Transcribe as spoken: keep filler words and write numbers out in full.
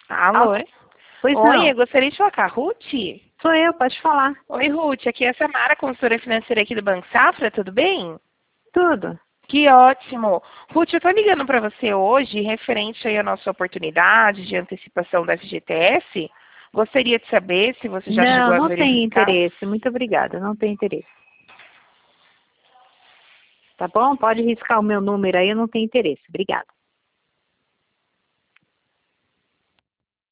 Alô? Alô? Pois Oi, não. eu gostaria de falar com a Ruth. Sou eu, pode falar. Oi, Ruth, aqui é a Samara, consultora financeira aqui do Banco Safra, tudo bem? Tudo. Que ótimo. Ruth, eu tô ligando para você hoje, referente aí à nossa oportunidade de antecipação da F G T S. Gostaria de saber se você já Não, chegou a não tem verificar. interesse. Muito obrigada, não tem interesse. Tá bom? Pode riscar o meu número aí, eu não tenho interesse. Obrigada.